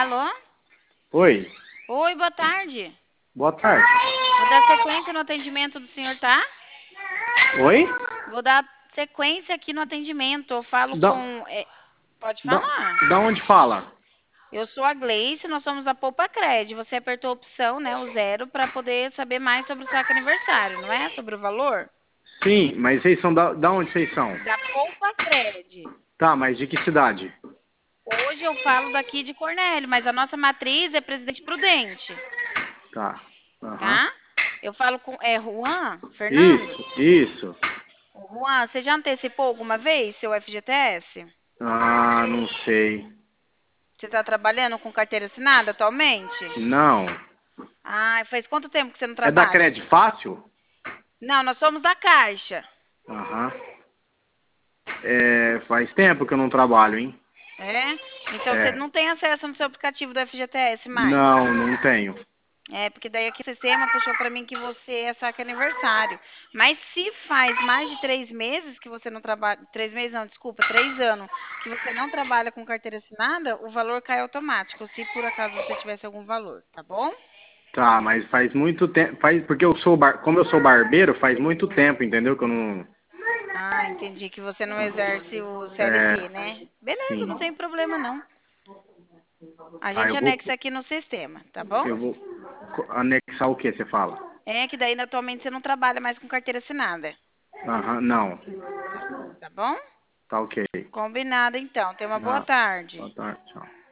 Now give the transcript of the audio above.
Alô? Oi, Oi, boa tarde. boa tarde. Vou dar sequência no atendimento do senhor, tá? Oi? Vou dar sequência aqui no atendimento. Eu falo Da, com. Pode da, falar. da onde fala? Eu sou a Gleice, nós somos a Poupa Cred. Você apertou a opção, né, o zero, para poder saber mais sobre o saque aniversário, não é? Sobre o valor? Sim, mas vocês são da onde vocês são? Da Poupa Cred. Tá, mas de que cidade? Hoje eu falo daqui de Cornélio, mas a nossa matriz é Presidente Prudente, Tá. Aham. tá? Eu falo com. É Juan? Fernando? Isso. Juan, você já antecipou alguma vez seu FGTS? Ah, não sei. Você está trabalhando com carteira assinada atualmente? Não. Ah, faz quanto tempo que você não É da trabalha? Cred Fácil? Não, nós somos da Caixa. Aham. É, faz tempo que eu não trabalho, hein? É? Então você É. não tem acesso no seu aplicativo do FGTS mais. Não tenho. É, porque daí aqui o sistema puxou para mim que você é saque aniversário. Mas se faz mais de 3 meses que você não trabalha. 3 meses não, desculpa, 3 anos que você não trabalha com carteira assinada, o valor cai automático, se por acaso você tivesse algum valor, tá bom? Tá, mas faz muito tempo. Porque como eu sou barbeiro, faz muito tempo, entendeu? Que eu não. Ah, entendi que você não exerce o CLT, É, né? Beleza, não sim. tem problema não. A Tá, gente anexa aqui no sistema, tá bom? eu vou anexar o que você fala? É que daí atualmente você não trabalha mais com carteira assinada, Aham, não. tá bom? Tá ok. Combinado então. Tenha uma boa Ah, tarde. boa tarde, tchau.